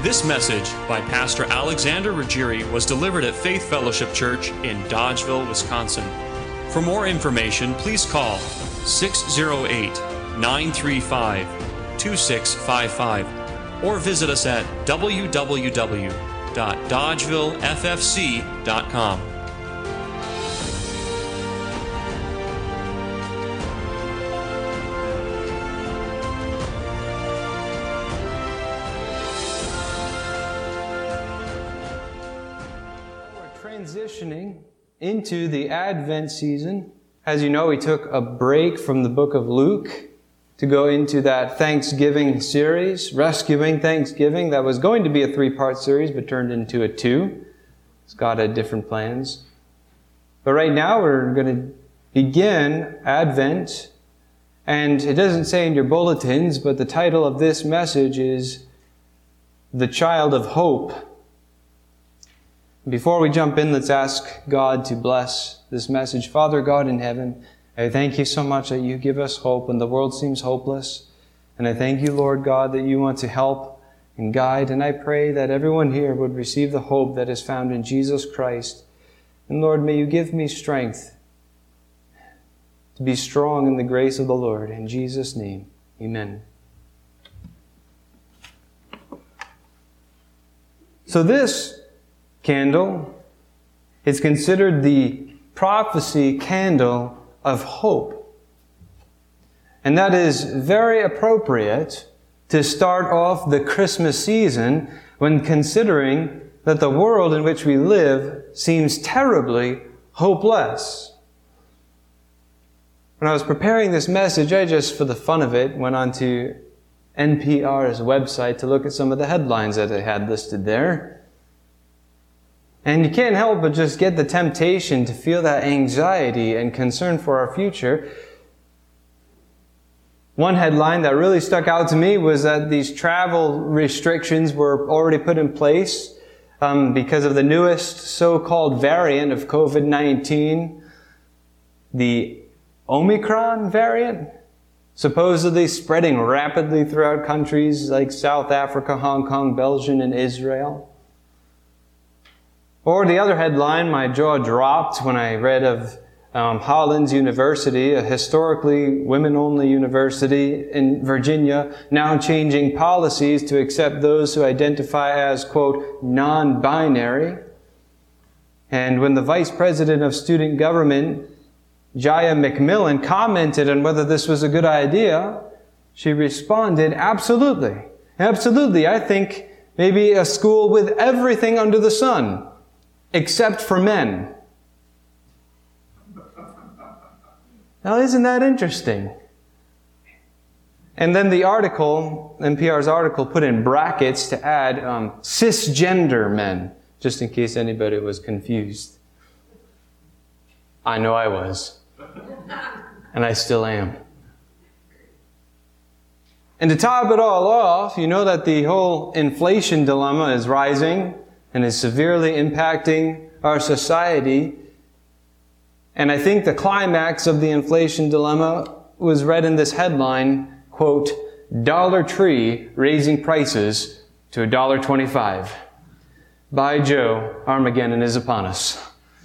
This message by Pastor Alexander Ruggieri was delivered at Faith Fellowship Church in Dodgeville, Wisconsin. For more information, please call 608-935-2655 or visit us at www.dodgevilleffc.com. Transitioning into the Advent season. As you know, we took a break from the book of Luke to go into that Thanksgiving series, Rescuing Thanksgiving. That was going to be a 3-part series, but turned into a 2. God had different plans. But right now we're going to begin Advent. And it doesn't say in your bulletins, but the title of this message is The Child of Hope. Before we jump in, let's ask God to bless this message. Father God in heaven, I thank you so much that you give us hope when the world seems hopeless. And I thank you, Lord God, that you want to help and guide. And I pray that everyone here would receive the hope that is found in Jesus Christ. And Lord, may you give me strength to be strong in the grace of the Lord. In Jesus' name, amen. So this candle is considered the prophecy candle of hope. And that is very appropriate to start off the Christmas season when considering that the world in which we live seems terribly hopeless. When I was preparing this message, I just, for the fun of it, went onto NPR's website to look at some of the headlines that they had listed there. And you can't help but just get the temptation to feel that anxiety and concern for our future. One headline that really stuck out to me was that these travel restrictions were already put in place because of the newest so-called variant of COVID-19, the Omicron variant, supposedly spreading rapidly throughout countries like South Africa, Hong Kong, Belgium, and Israel. Or the other headline, my jaw dropped when I read of Hollins University, a historically women-only university in Virginia, now changing policies to accept those who identify as, quote, non-binary. And when the vice president of student government, Jaya McMillan, commented on whether this was a good idea, she responded, absolutely. Absolutely. I think maybe a school with everything under the sun, except for men. Now, isn't that interesting? And then the article, NPR's article, put in brackets to add cisgender men, just in case anybody was confused. I know I was. And I still am. And to top it all off, you know that the whole inflation dilemma is rising and is severely impacting our society. And I think the climax of the inflation dilemma was read in this headline, quote, Dollar Tree raising prices to $1.25. By Joe, Armageddon is upon us.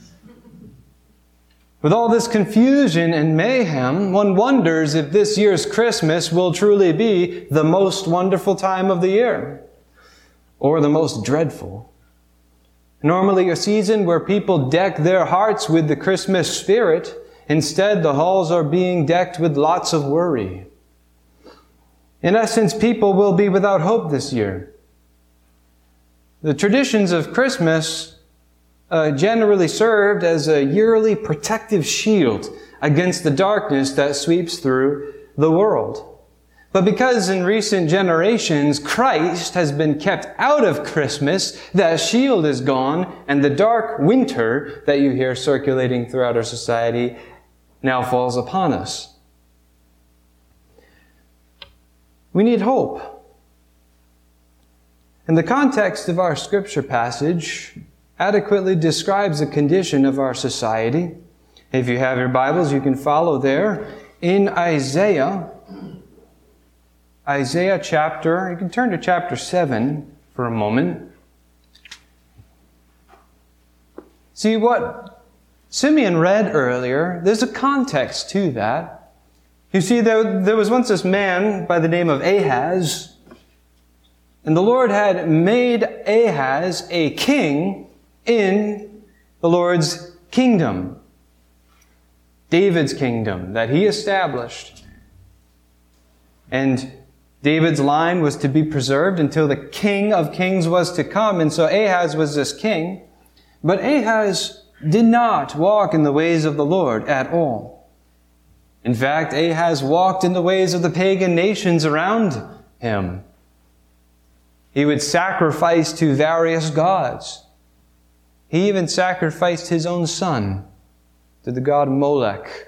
With all this confusion and mayhem, one wonders if this year's Christmas will truly be the most wonderful time of the year, or the most dreadful. Normally a season where people deck their hearts with the Christmas spirit. Instead, the halls are being decked with lots of worry. In essence, people will be without hope this year. The traditions of Christmas generally served as a yearly protective shield against the darkness that sweeps through the world. But because in recent generations, Christ has been kept out of Christmas, that shield is gone, and the dark winter that you hear circulating throughout our society now falls upon us. We need hope. And the context of our scripture passage adequately describes the condition of our society. If you have your Bibles, you can follow there. In Isaiah chapter, you can turn to chapter 7, for a moment. See, what Simeon read earlier, there's a context to that. You see, there was once this man by the name of Ahaz, and the Lord had made Ahaz a king in the Lord's kingdom, David's kingdom that he established. And David's line was to be preserved until the King of Kings was to come. And so Ahaz was this king. But Ahaz did not walk in the ways of the Lord at all. In fact, Ahaz walked in the ways of the pagan nations around him. He would sacrifice to various gods. He even sacrificed his own son to the god Molech.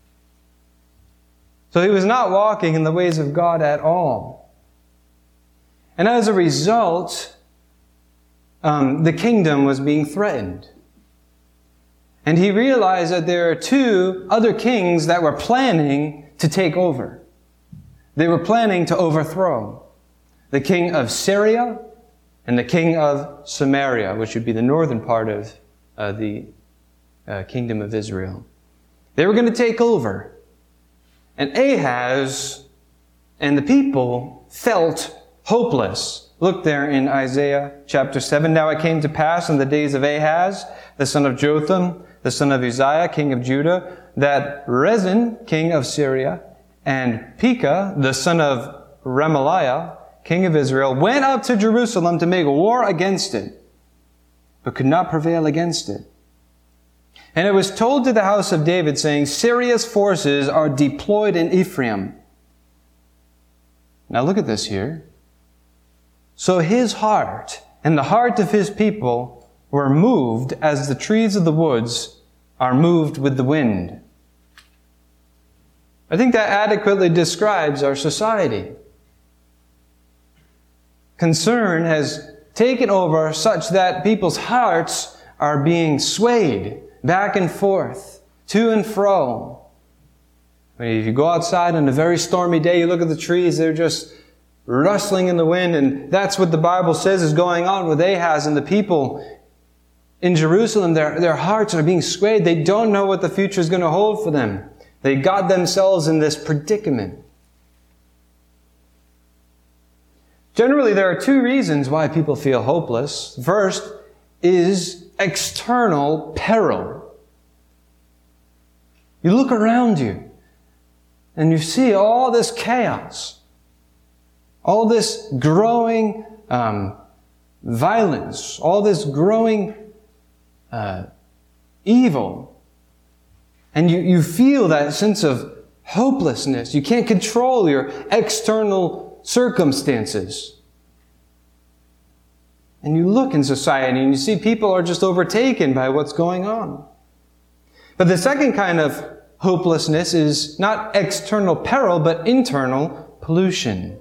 So he was not walking in the ways of God at all. And as a result, the kingdom was being threatened. And he realized that there are two other kings that were planning to take over. They were planning to overthrow the king of Syria and the king of Samaria, which would be the northern part of the kingdom of Israel. They were going to take over. And Ahaz and the people felt hopeless. Look there in Isaiah chapter 7. Now it came to pass in the days of Ahaz, the son of Jotham, the son of Uzziah, king of Judah, that Rezin, king of Syria, and Pekah, the son of Remaliah, king of Israel, went up to Jerusalem to make war against it, but could not prevail against it. And it was told to the house of David, saying, Syria's forces are deployed in Ephraim. Now look at this here. So his heart and the heart of his people were moved as the trees of the woods are moved with the wind. I think that adequately describes our society. Concern has taken over such that people's hearts are being swayed back and forth, to and fro. I mean, if you go outside on a very stormy day, you look at the trees, they're just rustling in the wind, and that's what the Bible says is going on with Ahaz and the people in Jerusalem. Their hearts are being swayed. They don't know what the future is going to hold for them. They got themselves in this predicament. Generally, there are two reasons why people feel hopeless. First is external peril. You look around you and you see all this chaos, all this growing violence, all this growing evil. And you feel that sense of hopelessness. You can't control your external circumstances. And you look in society and you see people are just overtaken by what's going on. But the second kind of hopelessness is not external peril, but internal pollution.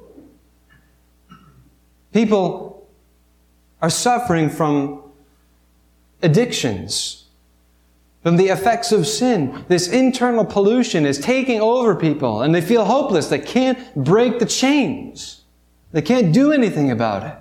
People are suffering from addictions, from the effects of sin. This internal pollution is taking over people, and they feel hopeless. They can't break the chains. They can't do anything about it.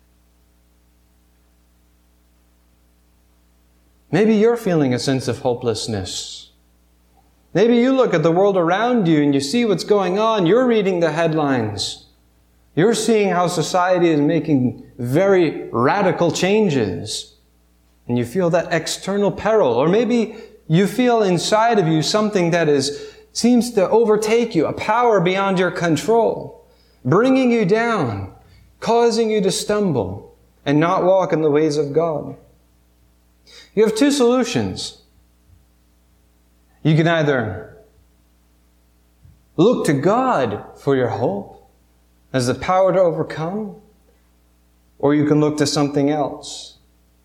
Maybe you're feeling a sense of hopelessness. Maybe you look at the world around you and you see what's going on. You're reading the headlines. You're seeing how society is making very radical changes. And you feel that external peril. Or maybe you feel inside of you something that seems to overtake you, a power beyond your control, bringing you down, causing you to stumble and not walk in the ways of God. You have two solutions. You can either look to God for your hope as the power to overcome, or you can look to something else.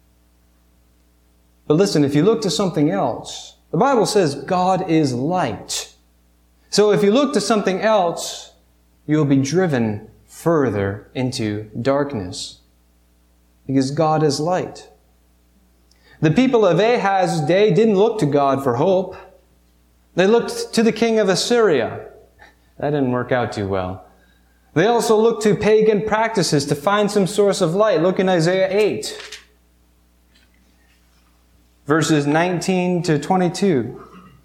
But listen, if you look to something else, the Bible says God is light. So if you look to something else, you'll be driven further into darkness, because God is light. The people of Ahaz's day didn't look to God for hope. They looked to the king of Assyria. That didn't work out too well. They also look to pagan practices to find some source of light. Look in Isaiah 8, verses 19 to 22.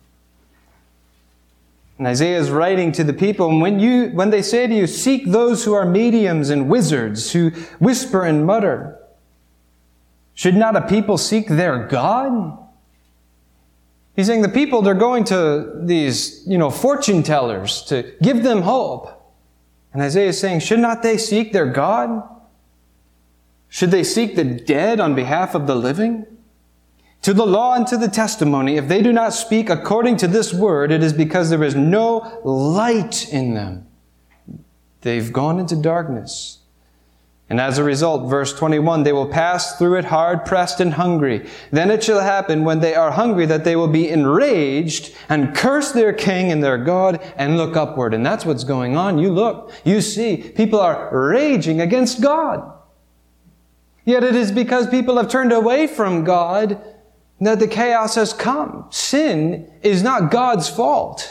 And Isaiah is writing to the people, and when they say to you, seek those who are mediums and wizards, who whisper and mutter, should not a people seek their God? He's saying the people, they're going to these, fortune tellers to give them hope. And Isaiah is saying, should not they seek their God? Should they seek the dead on behalf of the living? To the law and to the testimony, if they do not speak according to this word, it is because there is no light in them. They've gone into darkness. And as a result, verse 21, they will pass through it hard, pressed, and hungry. Then it shall happen when they are hungry that they will be enraged and curse their king and their God and look upward. And that's what's going on. You look, you see, people are raging against God. Yet it is because people have turned away from God that the chaos has come. Sin is not God's fault.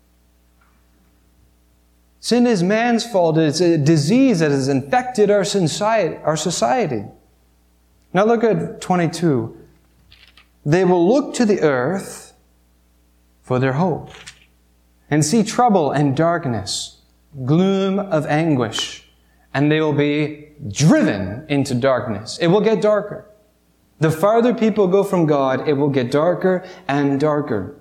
Sin is man's fault. It's a disease that has infected our society. Now look at 22. They will look to the earth for their hope and see trouble and darkness, gloom of anguish, and they will be driven into darkness. It will get darker. The farther people go from God, it will get darker and darker.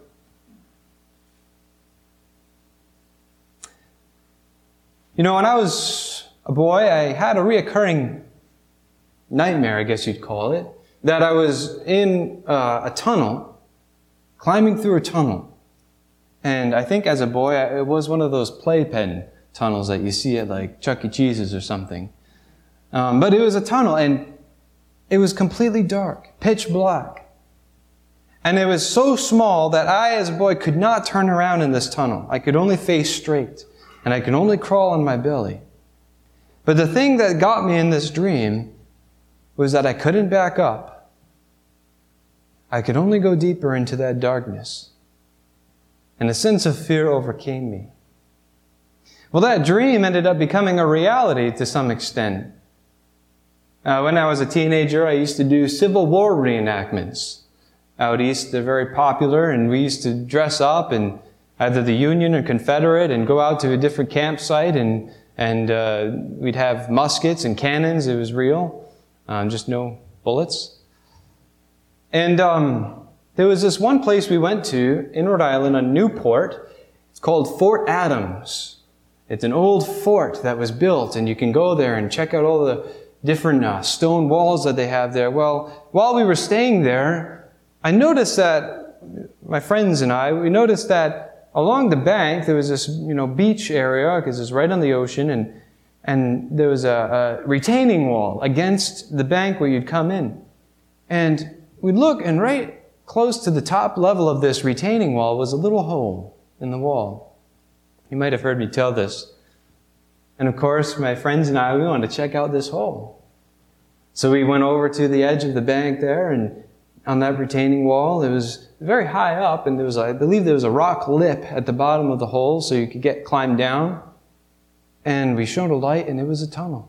When I was a boy, I had a reoccurring nightmare, I guess you'd call it, that I was in a tunnel, climbing through a tunnel. And I think as a boy, it was one of those playpen tunnels that you see at like Chuck E. Cheese's or something. But it was a tunnel, and it was completely dark, pitch black. And it was so small that I, as a boy, could not turn around in this tunnel. I could only face straight. And I could only crawl on my belly. But the thing that got me in this dream was that I couldn't back up. I could only go deeper into that darkness. And a sense of fear overcame me. Well, that dream ended up becoming a reality to some extent. When I was a teenager, I used to do Civil War reenactments. Out east, they're very popular, and we used to dress up and either the Union or Confederate, and go out to a different campsite, and we'd have muskets and cannons. It was real, just no bullets. And there was this one place we went to in Rhode Island on Newport. It's called Fort Adams. It's an old fort that was built, and you can go there and check out all the different stone walls that they have there. Well, while we were staying there, I noticed that, my friends and I, we noticed that along the bank, there was this, beach area, because it's right on the ocean, and there was a retaining wall against the bank where you'd come in. And we'd look, and right close to the top level of this retaining wall was a little hole in the wall. You might have heard me tell this. And of course, my friends and I, we wanted to check out this hole. So we went over to the edge of the bank there, and on that retaining wall, it was very high up, and I believe there was a rock lip at the bottom of the hole so you could climb down. And we shone a light, and it was a tunnel.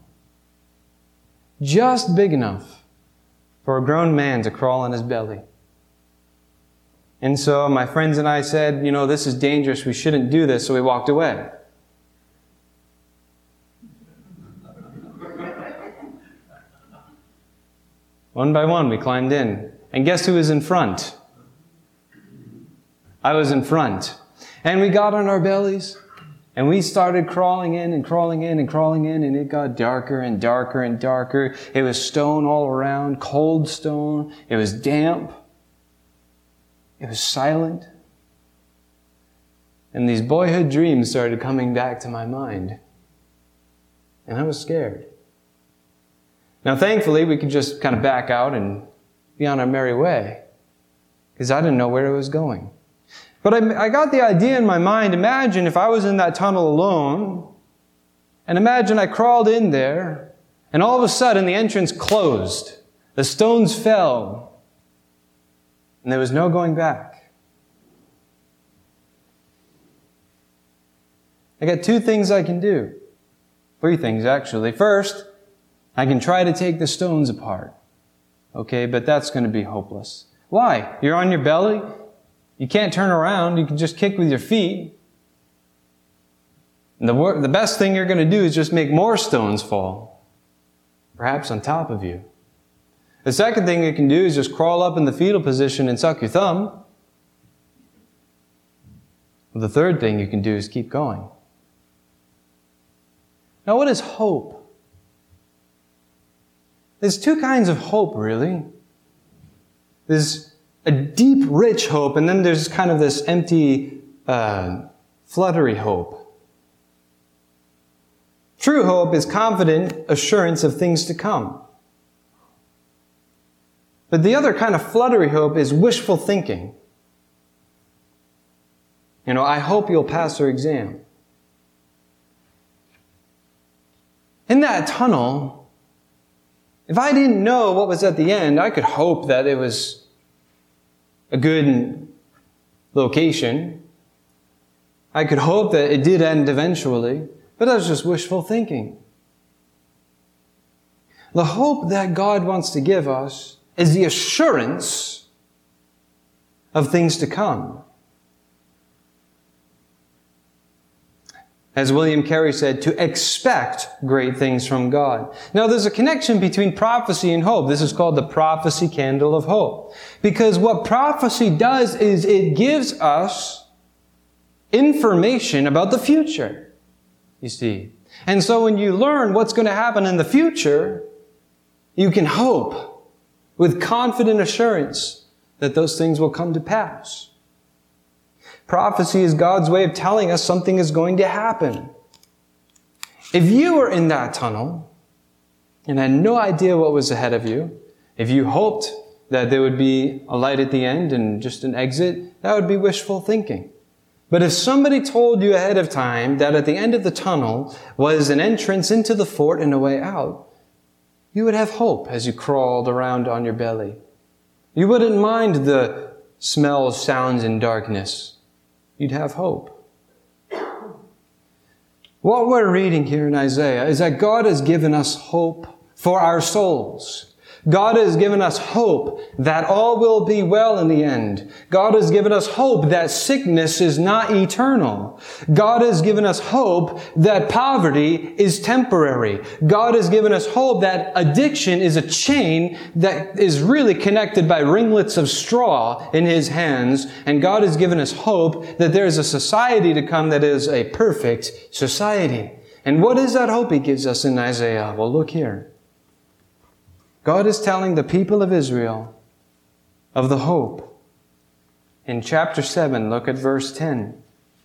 Just big enough for a grown man to crawl on his belly. And so my friends and I said, this is dangerous, we shouldn't do this, so we walked away. One by one, we climbed in. And guess who was in front? I was in front. And we got on our bellies, and we started crawling in and crawling in and crawling in, and it got darker and darker and darker. It was stone all around, cold stone. It was damp. It was silent. And these boyhood dreams started coming back to my mind. And I was scared. Now, thankfully, we could just kind of back out and be on our merry way, because I didn't know where it was going. But I got the idea in my mind, imagine if I was in that tunnel alone, and imagine I crawled in there, and all of a sudden the entrance closed, the stones fell, and there was no going back. I got two things I can do. Three things, actually. First, I can try to take the stones apart. Okay, but that's going to be hopeless. Why? You're on your belly. You can't turn around. You can just kick with your feet. And the best thing you're going to do is just make more stones fall, perhaps on top of you. The second thing you can do is just crawl up in the fetal position and suck your thumb. The third thing you can do is keep going. Now, what is hope? There's two kinds of hope, really. There's a deep, rich hope, and then there's kind of this empty, fluttery hope. True hope is confident assurance of things to come. But the other kind of fluttery hope is wishful thinking. I hope you'll pass your exam. In that tunnel, if I didn't know what was at the end, I could hope that it was a good location. I could hope that it did end eventually, but that was just wishful thinking. The hope that God wants to give us is the assurance of things to come. As William Carey said, to expect great things from God. Now, there's a connection between prophecy and hope. This is called the prophecy candle of hope. Because what prophecy does is it gives us information about the future, you see. And so when you learn what's going to happen in the future, you can hope with confident assurance that those things will come to pass. Prophecy is God's way of telling us something is going to happen. If you were in that tunnel and had no idea what was ahead of you, if you hoped that there would be a light at the end and just an exit, that would be wishful thinking. But if somebody told you ahead of time that at the end of the tunnel was an entrance into the fort and a way out, you would have hope as you crawled around on your belly. You wouldn't mind the smells, sounds, and darkness. You'd have hope. What we're reading here in Isaiah is that God has given us hope for our souls. God has given us hope that all will be well in the end. God has given us hope that sickness is not eternal. God has given us hope that poverty is temporary. God has given us hope that addiction is a chain that is really connected by ringlets of straw in His hands. And God has given us hope that there is a society to come that is a perfect society. And what is that hope He gives us in Isaiah? Well, look here. God is telling the people of Israel of the hope. In chapter 7, look at verse 10.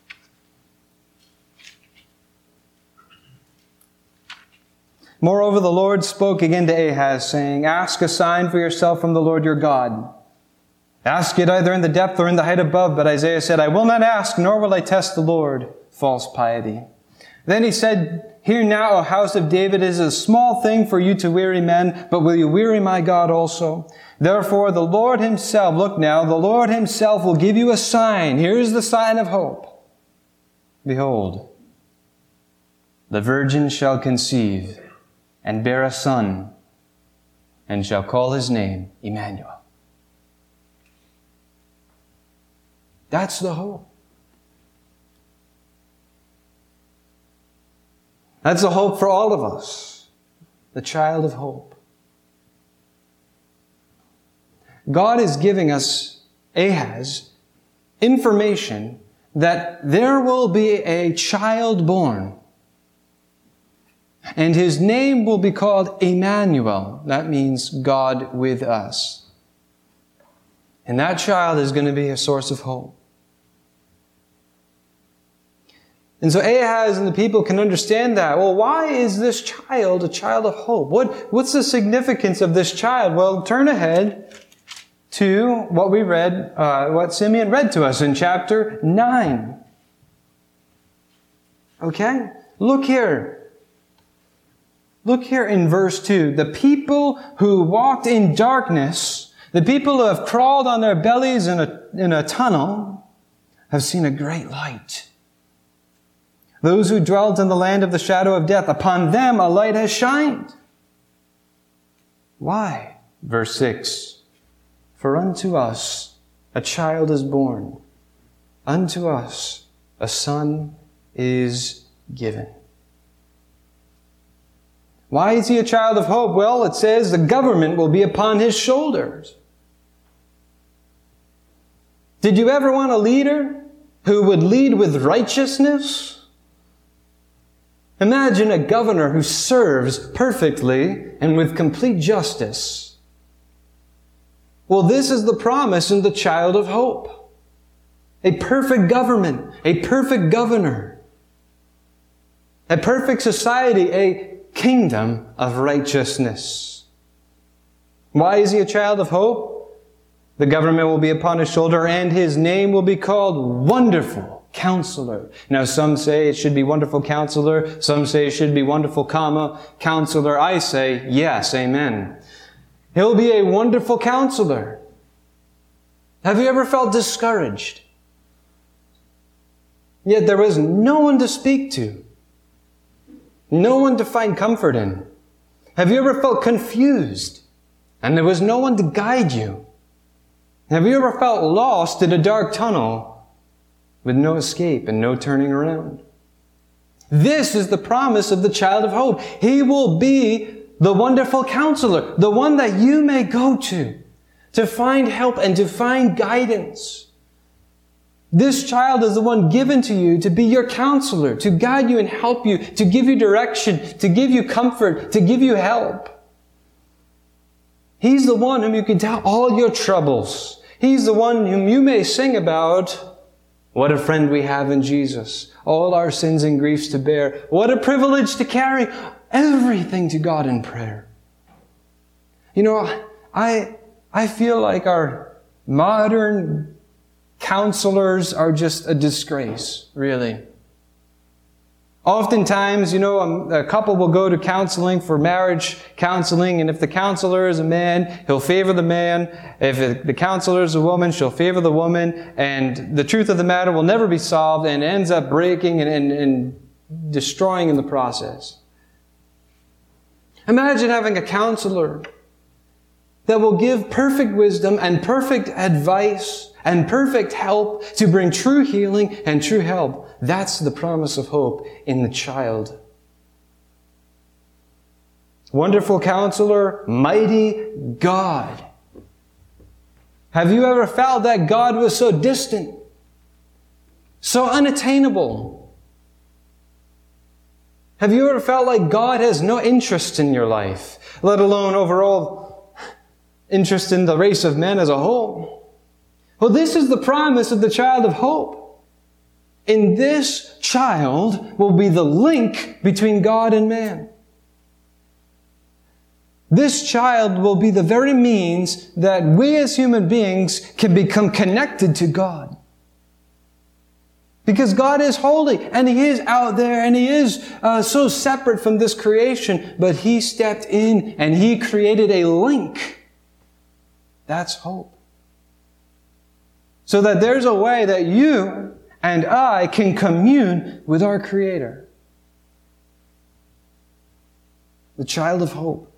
Moreover, the Lord spoke again to Ahaz, saying, Ask a sign for yourself from the Lord your God. Ask it either in the depth or in the height above. But Isaiah said, I will not ask, nor will I test the Lord. False piety. Then he said, Hear now, O house of David, it is a small thing for you to weary men, but will you weary my God also? Therefore, the Lord Himself, look now, the Lord Himself will give you a sign. Here's the sign of hope. Behold, the virgin shall conceive and bear a son, and shall call his name Emmanuel. That's the hope. That's the hope for all of us, the child of hope. God is giving us, Ahaz, information that there will be a child born. And his name will be called Emmanuel. That means God with us. And that child is going to be a source of hope. And so Ahaz and the people can understand that. Well, why is this child a child of hope? What's the significance of this child? Well, turn ahead to what we read, what Simeon read to us in chapter 9. Okay? Look here. Look here in verse 2. The people who walked in darkness, the people who have crawled on their bellies in a tunnel, have seen a great light. Those who dwelt in the land of the shadow of death, upon them a light has shined. Why? Verse 6. For unto us a child is born. Unto us a son is given. Why is he a child of hope? Well, it says the government will be upon his shoulders. Did you ever want a leader who would lead with righteousness? Imagine a governor who serves perfectly and with complete justice. Well, this is the promise in the child of hope. A perfect government, a perfect governor, a perfect society, a kingdom of righteousness. Why is he a child of hope? The government will be upon his shoulder, and his name will be called Wonderful Counselor. Now, some say it should be Wonderful Counselor. Some say it should be Wonderful, Counselor. I say, yes, amen. He'll be a wonderful counselor. Have you ever felt discouraged? Yet there was no one to speak to. No one to find comfort in. Have you ever felt confused and there was no one to guide you? Have you ever felt lost in a dark tunnel with no escape and no turning around? This is the promise of the child of hope. He will be the wonderful counselor, the one that you may go to find help and to find guidance. This child is the one given to you to be your counselor, to guide you and help you, to give you direction, to give you comfort, to give you help. He's the one whom you can tell all your troubles. He's the one whom you may sing about. What a friend we have in Jesus. All our sins and griefs to bear. What a privilege to carry everything to God in prayer. You know, I feel like our modern counselors are just a disgrace, really. Oftentimes, you know, a couple will go to counseling for marriage counseling, and if the counselor is a man, he'll favor the man. If the counselor is a woman, she'll favor the woman, and the truth of the matter will never be solved and ends up breaking and destroying in the process. Imagine having a counselor that will give perfect wisdom and perfect advice and perfect help to bring true healing and true help. That's the promise of hope in the child. Wonderful Counselor, Mighty God. Have you ever felt that God was so distant, so unattainable? Have you ever felt like God has no interest in your life, let alone overall interest in the race of men as a whole? Well, this is the promise of the child of hope. In this child will be the link between God and man. This child will be the very means that we as human beings can become connected to God. Because God is holy and He is out there and He is so separate from this creation, but He stepped in and He created a link. That's hope. So that there's a way that you and I can commune with our Creator. The child of hope.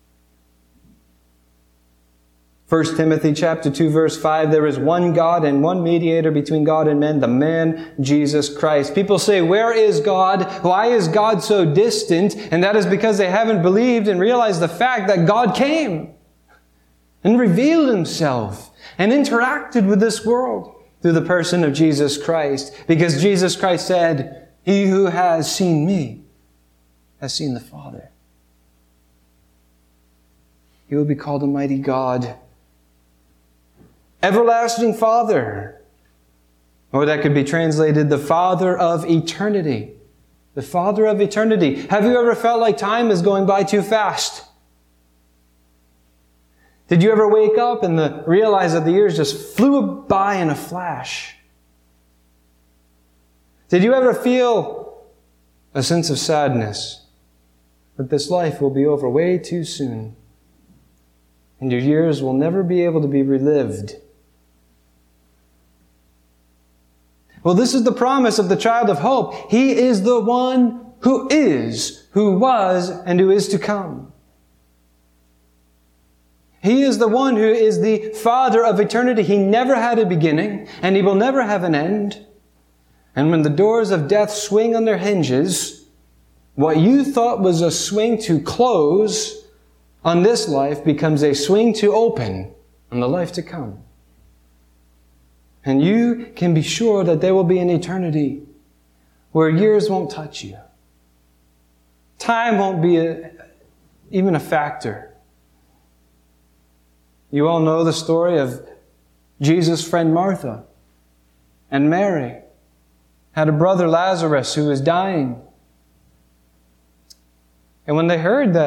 1 Timothy chapter 2 verse 5, there is one God and one mediator between God and men, the man Jesus Christ. People say, where is God? Why is God so distant? And that is because they haven't believed and realized the fact that God came and revealed Himself and interacted with this world through the person of Jesus Christ. Because Jesus Christ said, he who has seen me has seen the Father. He will be called a mighty God. Everlasting Father. Or that could be translated the Father of eternity. The Father of eternity. Have you ever felt like time is going by too fast? Did you ever wake up and realize that the years just flew by in a flash? Did you ever feel a sense of sadness that this life will be over way too soon and your years will never be able to be relived? Well, this is the promise of the child of hope. He is the one who is, who was, and who is to come. He is the one who is the Father of eternity. He never had a beginning, and He will never have an end. And when the doors of death swing on their hinges, what you thought was a swing to close on this life becomes a swing to open on the life to come. And you can be sure that there will be an eternity where years won't touch you. Time won't be even a factor. You all know the story of Jesus' friend Martha and Mary. Had a brother Lazarus who was dying. And when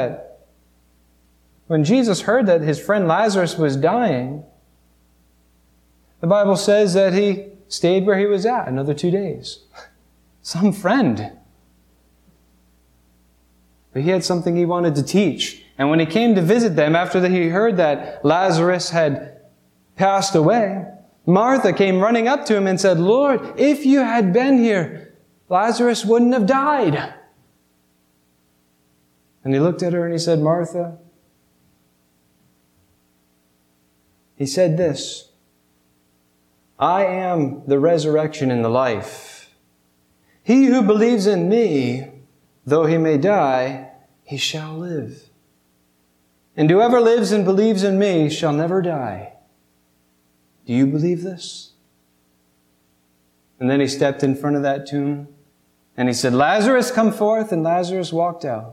Jesus heard that his friend Lazarus was dying, the Bible says that he stayed where he was at another 2 days. Some friend. But he had something he wanted to teach. And when he came to visit them after he heard that Lazarus had passed away, Martha came running up to him and said, "Lord, if you had been here, Lazarus wouldn't have died." And he looked at her and he said, "Martha," he said this, "I am the resurrection and the life. He who believes in me, though he may die, he shall live. And whoever lives and believes in me shall never die. Do you believe this?" And then he stepped in front of that tomb and he said, "Lazarus, come forth," and Lazarus walked out.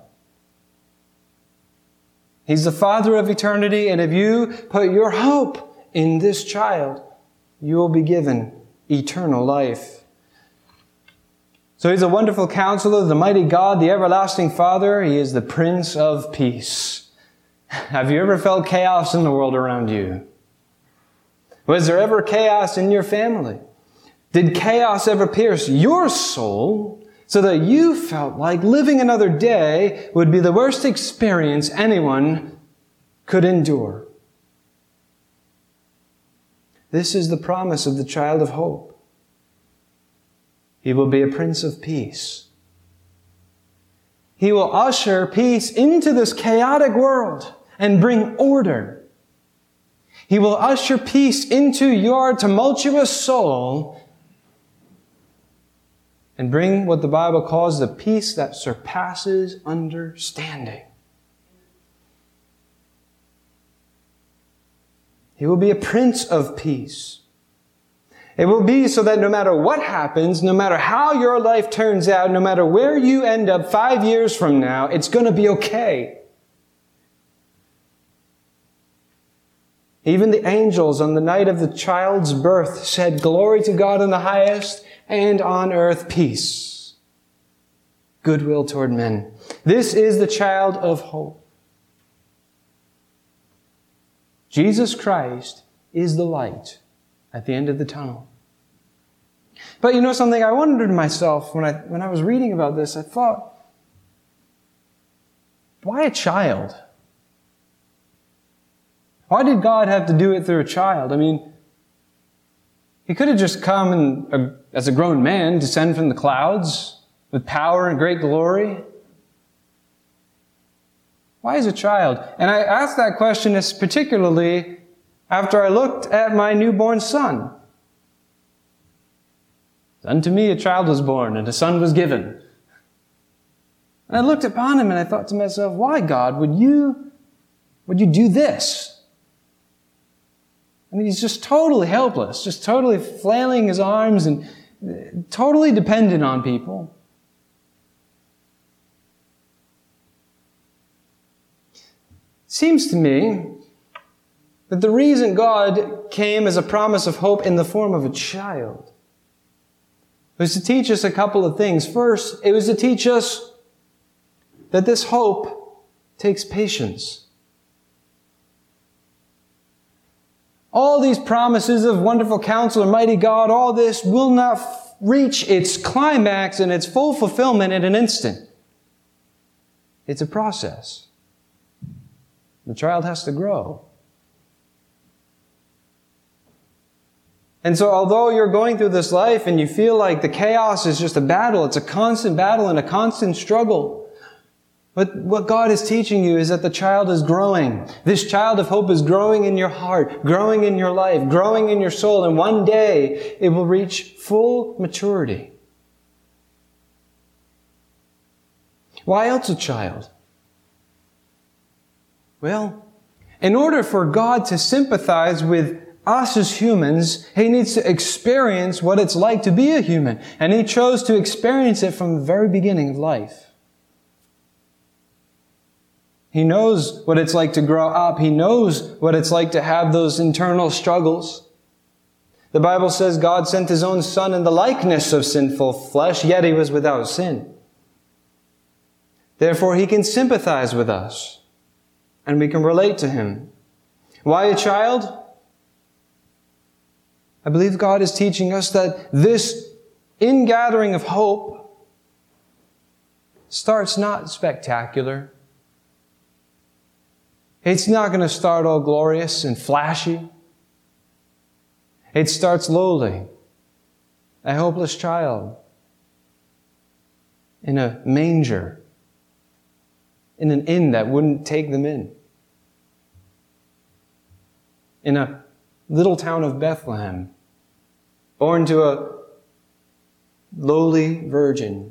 He's the Father of eternity, and if you put your hope in this child, you will be given eternal life. So He's a wonderful counselor, the mighty God, the everlasting Father. He is the Prince of Peace. Have you ever felt chaos in the world around you? Was there ever chaos in your family? Did chaos ever pierce your soul so that you felt like living another day would be the worst experience anyone could endure? This is the promise of the child of hope. He will be a Prince of Peace. He will usher peace into this chaotic world and bring order. He will usher peace into your tumultuous soul and bring what the Bible calls the peace that surpasses understanding. He will be a Prince of Peace. It will be so that no matter what happens, no matter how your life turns out, no matter where you end up 5 years from now, it's going to be okay. Even the angels on the night of the child's birth said, "Glory to God in the highest, and on earth peace, goodwill toward men." This is the child of hope. Jesus Christ is the light at the end of the tunnel. But you know something? I wondered to myself when I was reading about this, I thought, why a child? Why did God have to do it through a child? I mean, He could have just come and, as a grown man, descend from the clouds with power and great glory. Why is a child? And I asked that question particularly after I looked at my newborn son. "Unto me a child was born, and a son was given." And I looked upon him and I thought to myself, why, God, would you do this? I mean, he's just totally helpless, just totally flailing his arms and totally dependent on people. Seems to me that the reason God came as a promise of hope in the form of a child was to teach us a couple of things. First, it was to teach us that this hope takes patience. All these promises of wonderful counselor, mighty God, all this will not reach its climax and its full fulfillment in an instant. It's a process. The child has to grow. And so although you're going through this life and you feel like the chaos is just a battle, it's a constant battle and a constant struggle, but what God is teaching you is that the child is growing. This child of hope is growing in your heart, growing in your life, growing in your soul, and one day it will reach full maturity. Why else a child? Well, in order for God to sympathize with us as humans, He needs to experience what it's like to be a human. And He chose to experience it from the very beginning of life. He knows what it's like to grow up. He knows what it's like to have those internal struggles. The Bible says God sent His own Son in the likeness of sinful flesh, yet He was without sin. Therefore, He can sympathize with us, and we can relate to Him. Why a child? I believe God is teaching us that this ingathering of hope starts not spectacular. It's not going to start all glorious and flashy. It starts lowly. A hopeless child in a manger, in an inn that wouldn't take them in a little town of Bethlehem, born to a lowly virgin.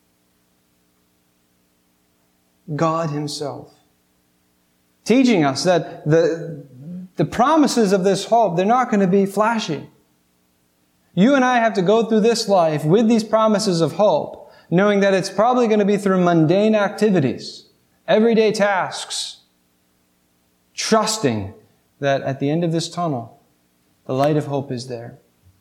God Himself. Teaching us that the promises of this hope, they're not going to be flashy. You and I have to go through this life with these promises of hope, knowing that it's probably going to be through mundane activities, everyday tasks, trusting that at the end of this tunnel, the light of hope is there.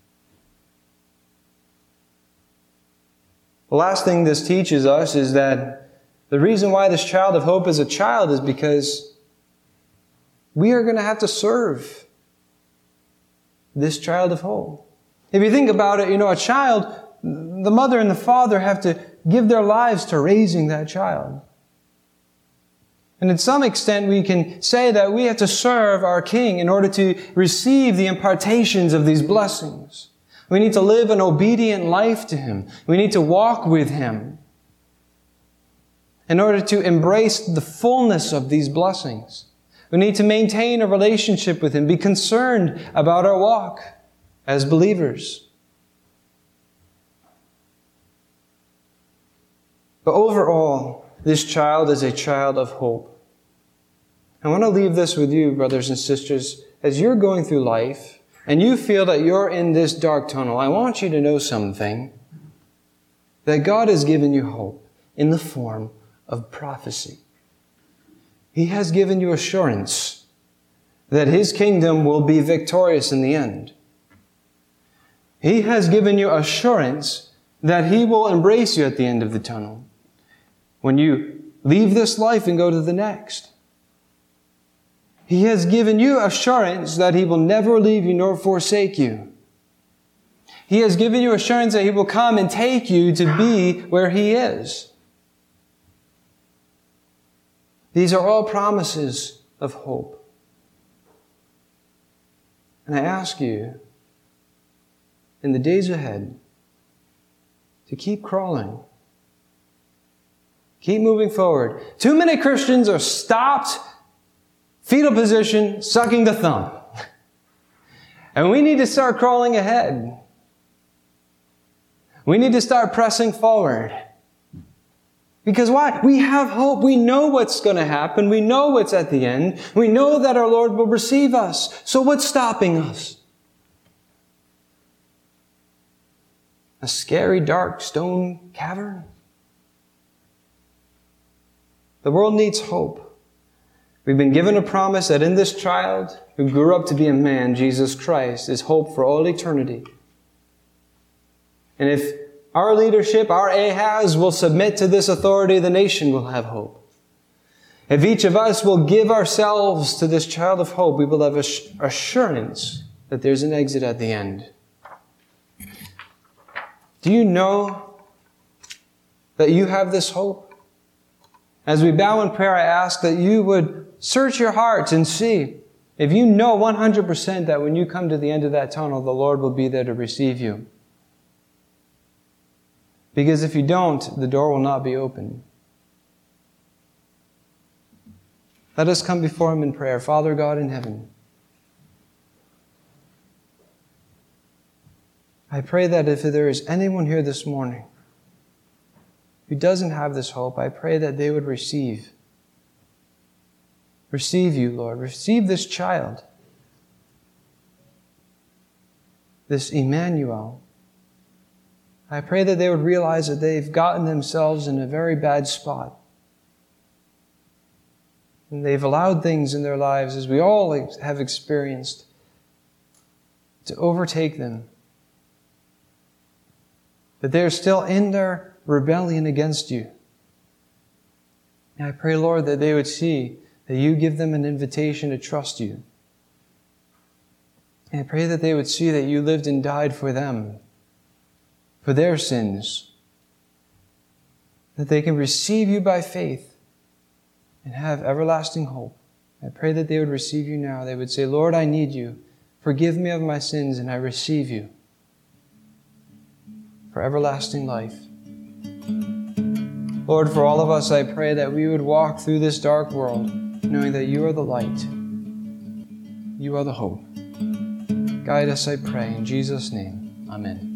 The last thing this teaches us is that the reason why this child of hope is a child is because we are going to have to serve this child of hope. If you think about it, a child, the mother and the father have to give their lives to raising that child. And in some extent, we can say that we have to serve our King in order to receive the impartations of these blessings. We need to live an obedient life to Him. We need to walk with Him in order to embrace the fullness of these blessings. We need to maintain a relationship with Him, be concerned about our walk as believers. But overall, this child is a child of hope. I want to leave this with you, brothers and sisters. As you're going through life and you feel that you're in this dark tunnel, I want you to know something. That God has given you hope in the form of prophecy. He has given you assurance that His kingdom will be victorious in the end. He has given you assurance that He will embrace you at the end of the tunnel, when you leave this life and go to the next. He has given you assurance that He will never leave you nor forsake you. He has given you assurance that He will come and take you to be where He is. These are all promises of hope. And I ask you, in the days ahead, to keep crawling. Keep moving forward. Too many Christians are stopped, fetal position, sucking the thumb. And we need to start crawling ahead. We need to start pressing forward. Because why? We have hope. We know what's going to happen. We know what's at the end. We know that our Lord will receive us. So what's stopping us? A scary, dark stone cavern? The world needs hope. We've been given a promise that in this child, who grew up to be a man, Jesus Christ, is hope for all eternity. And if our leadership, our Ahaz, will submit to this authority, the nation will have hope. If each of us will give ourselves to this child of hope, we will have assurance that there's an exit at the end. Do you know that you have this hope? As we bow in prayer, I ask that you would search your hearts and see If you know 100% that when you come to the end of that tunnel, the Lord will be there to receive you. Because if you don't, the door will not be open. Let us come before Him in prayer. Father God in heaven, I pray that if there is anyone here this morning who doesn't have this hope, I pray that they would receive you, Lord. Receive this child, this Emmanuel. I pray that they would realize that they've gotten themselves in a very bad spot. And they've allowed things in their lives, as we all have experienced, to overtake them. That they're still in their rebellion against you. And I pray, Lord, that they would see that you give them an invitation to trust you. And I pray that they would see that you lived and died for them, for their sins. That they can receive you by faith and have everlasting hope. I pray that they would receive you now. They would say, Lord, I need you. Forgive me of my sins, and I receive you for everlasting life. Lord, for all of us, I pray that we would walk through this dark world knowing that you are the light. You are the hope. Guide us, I pray, in Jesus' name. Amen.